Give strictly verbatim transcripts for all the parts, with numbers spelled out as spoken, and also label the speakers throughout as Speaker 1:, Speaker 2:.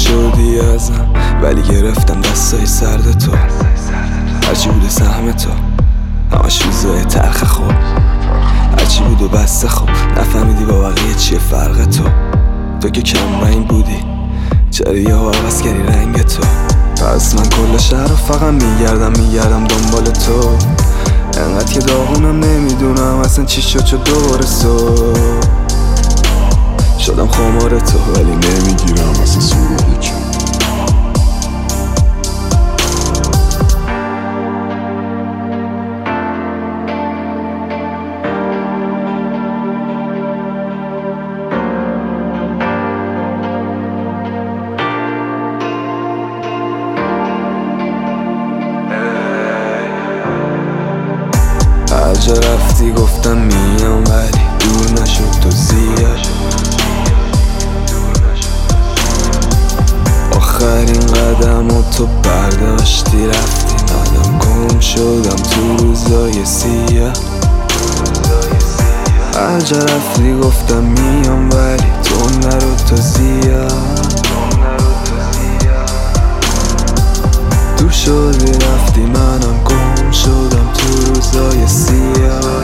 Speaker 1: شدی ازم ولی گرفتم دستای سرد تو. هرچی بود سهم تو همش روزای تلخ خوب، هرچی بود و بسته خوب. نفهمیدی با بقیه چیه فرق تو. تو که کم رنگ بودی چرا یه عوض کردی رنگ تو. پس من کل شهر رو فقط میگردم میگردم دنبال تو. انقدر که داغونم نمیدونم اصلا چی شد شد دوباره صبح شدم خمار تو ولی نمیگیرم اصلا سراغ تو. هر جا رفتی گفتم میام ولی دور نشد تو زیاد. آخرین قدم و تو برداشتی رفتی، منم گم شدم تو روزای سیاه. هر جا رفتی گفتم میام ولی تو نرو تو زیاد. دور شدی رفتی منم گم شدم تو روزای سیاه.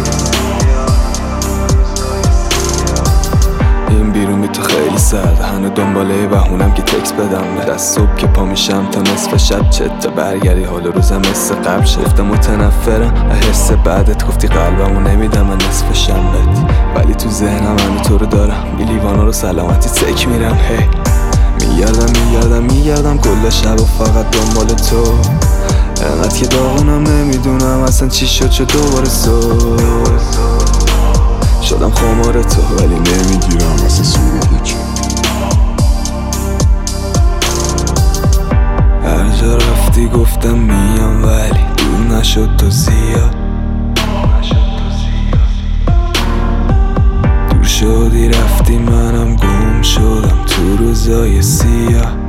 Speaker 1: این بیرون بی تو خیلی سرده، هنو دنباله بهونم که تکس بدم به دست صبح که پا میشم تا نصف شب چت تا برگردی حال روزم مثل قبل شد. گفتم متنفرم حس بعدت، گفتی قلبمو نمیدم من نصف شنبت، ولی تو ذهنم هنو تو رو دارم. بی لیوانا رو سلامتی سک میرم. هی hey. میگردم میگردم میگردم کل شب و فقط دنبال تو. انقدر که داغونم نمیدونم اصلا چی شد شد دوباره صبح شدم خمار تو ولی نمیگیرم اصلا سراغ تو. هر جا رفتی گفتم میام ولی دور نشد تو زیاد. دور شدی رفتی منم گم شدم تو روزای سیاه.